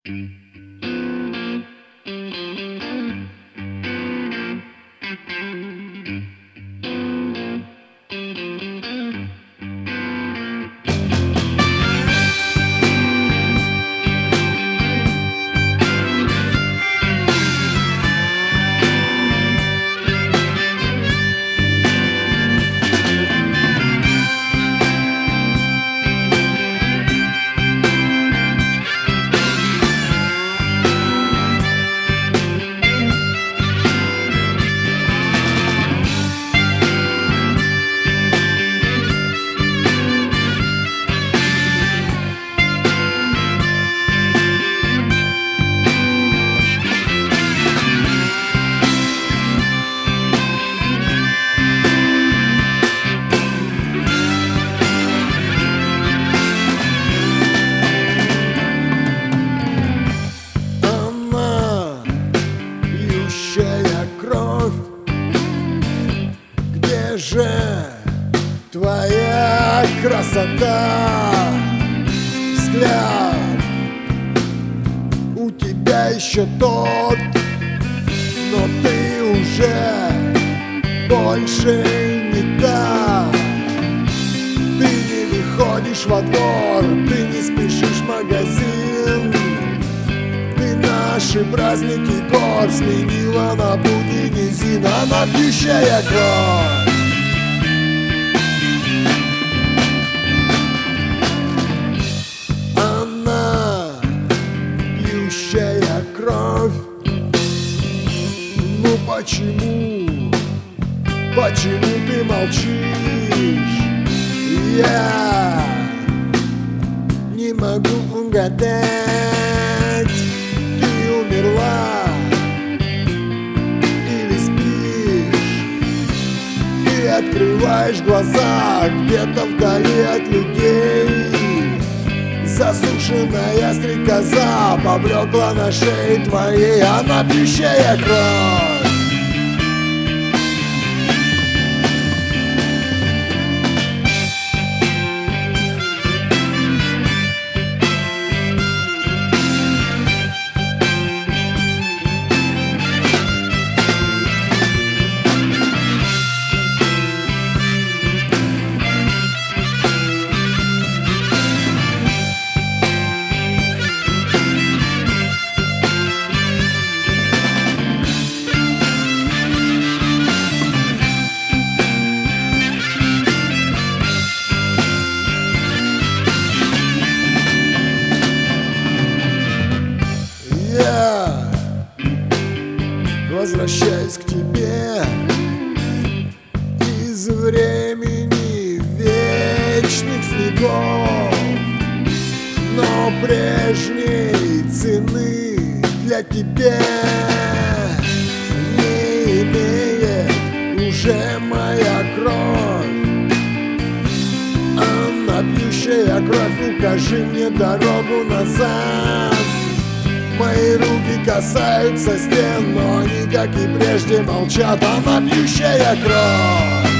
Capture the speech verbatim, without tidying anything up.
Где же твоя красота? Взгляд у тебя еще тот, но ты уже больше не та. Ты не выходишь во двор, ты не спешишь в магазин. Ты наши праздники гор сменила на будни низин. Она пьющая кровь. Она пьющая кровь. Ну почему, почему ты молчишь? Я не могу угадать. Ты умерла или спишь? Ты открываешь глаза где-то вдали от людей. Засушенная стрекоза поблекла на шее твоей. Она пьющая кровь. Я возвращаюсь к тебе из времени вечных снегов, но прежней цены для тебя не имеет уже моя кровь. Она пьющая кровь, укажи мне дорогу назад. Мои руки касаются стен, но они, как и прежде, молчат. Она пьющая кровь.